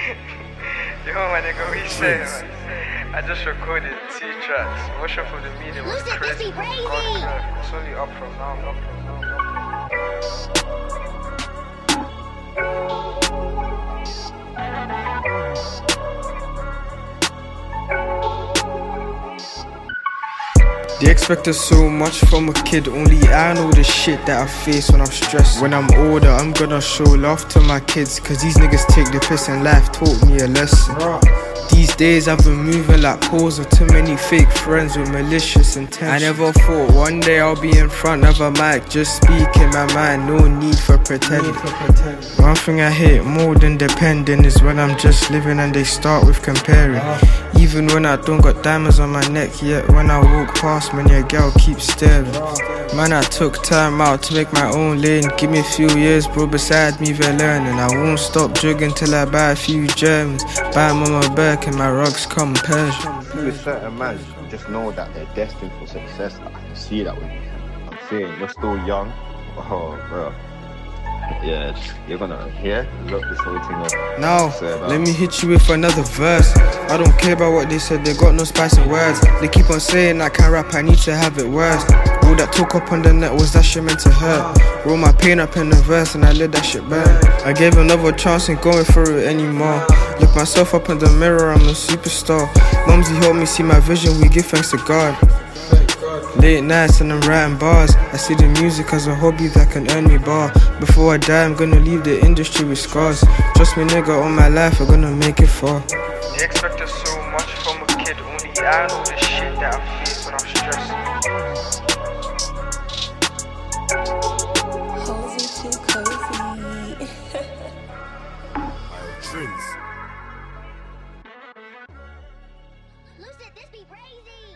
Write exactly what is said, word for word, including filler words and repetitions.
Yo, my nigga, what you saying, man? I just recorded two tracks. Worship for the Media was Lucid, this crazy. be crazy. God, it's only up from now, up from now, up from now. They expected so much from a kid, only I know the shit that I face when I'm stressed. When I'm older, I'm gonna show love to my kids, cause these niggas take the piss and life taught me a lesson. These days I've been moving like poles with too many fake friends with malicious intent. I never thought one day I'll be in front of a mic, just speaking my mind, no need for pretending. One thing I hate more than depending is when I'm just living and they start with comparing. Even when I don't got diamonds on my neck, yet when I walk past man, your girl keeps staring. Man, I took time out to make my own lane. Give me a few years, bro, beside me they're learning. I won't stop jogging till I buy a few gems. Buy mama back and my rugs come Persian. With certain man, just know that they're destined for success. I can see that with you. I'm saying, you're still young. Oh, bro. Yeah, you're gonna hear, look this whole thing up. Now, let me hit you with another verse. I don't care about what they said, they got no spice in words. They keep on saying I can't rap, I need to have it worse. All that talk up on the net was that shit meant to hurt. Roll my pain up in the verse and I let that shit burn. I gave another chance, ain't going through it anymore. Look myself up in the mirror, I'm a superstar. Mumsy helped me see my vision, we give thanks to God. Late nights and I'm writing bars. I see the music as a hobby that can earn me bar. Before I die, I'm gonna leave the industry with scars. Trust me, nigga, all my life, I'm gonna make it far. They expected so much from a kid, only I know the shit that I face when I'm stressed. Cozy too cozy. Lucid, this be crazy.